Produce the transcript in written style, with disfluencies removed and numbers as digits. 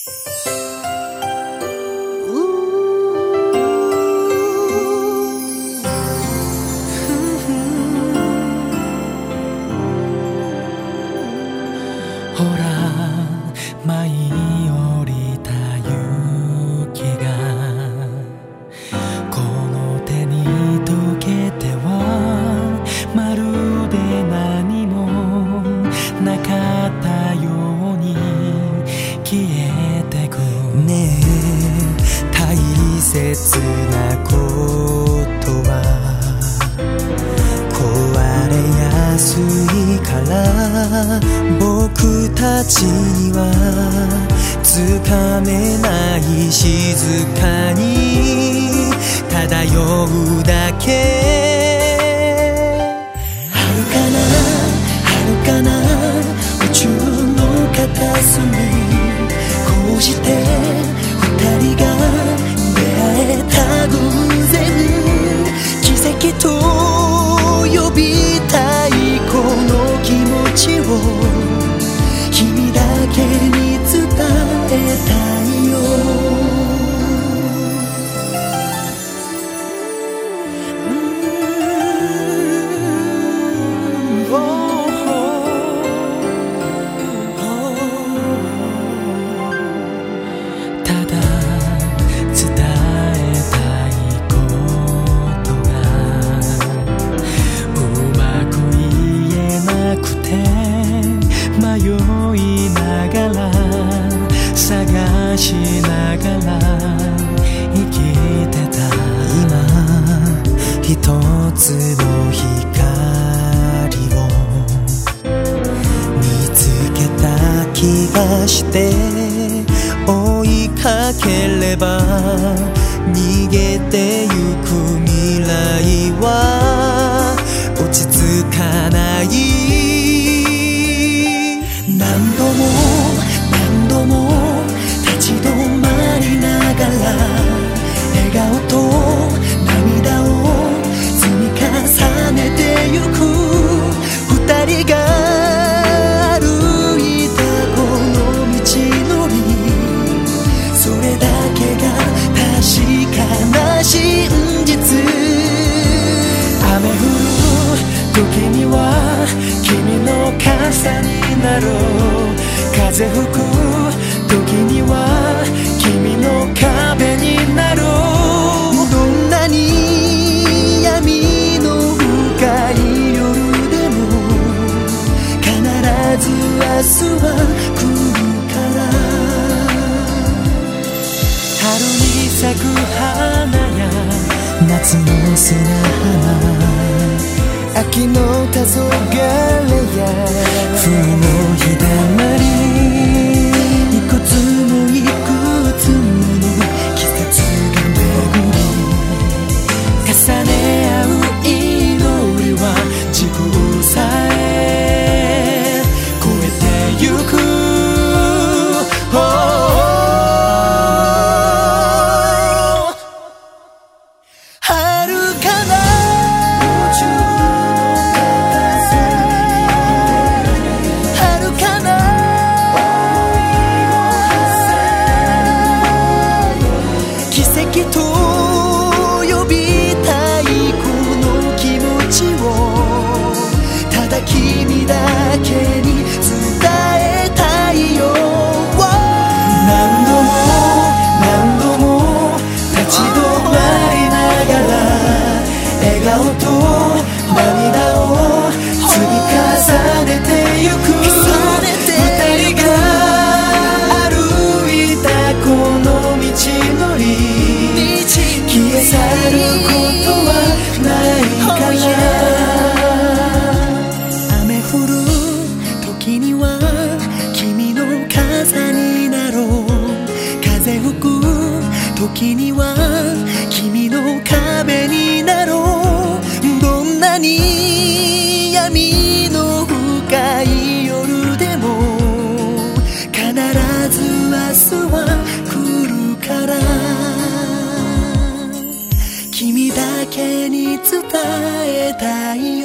ほら舞い降りた雪がこの手に溶けてはまるで何もなかったように消えてく。ねえ大切なことは壊れやすいから僕たちにはつかめない静かに漂うだけ。遥かな遥かな宇宙の片隅こうして二人が出会えた偶然奇跡と呼びたいこの気持ちを君だけに伝えたいよ。ただ伝えたいことがうまく言えなくて迷いながら探しながら生きてた。今一つの光を見つけた気がして追いかければ逃げてゆく未来は落ち着かない。何度も何度も立ち止まりながら笑顔と涙を積み重ねてゆく二人が歩いたこの道のりそれだけが確かな真実。雨降る時には君の傘になろう。風吹く時には君の壁になろう。どんなに闇の深い夜でも必ず明日は来るから。春に咲く花や夏の砂浜秋の黄昏や冬の日だまりいくつもいくつもの季節が巡り重ね合う祈りは時空さえ超えてゆく。と呼びたいこの気持ちをただ君だけに伝えたいよ。何度も何度も立ち止まりながら笑顔と涙を積み重ねてゆく二人が歩いたこの道のり消え去ることはないかな。雨降る時には君の傘になろう。風吹く時には君の壁になろう。どんなに闇の深い夜でも必ず明日は来るから。君だけに伝えたいよ。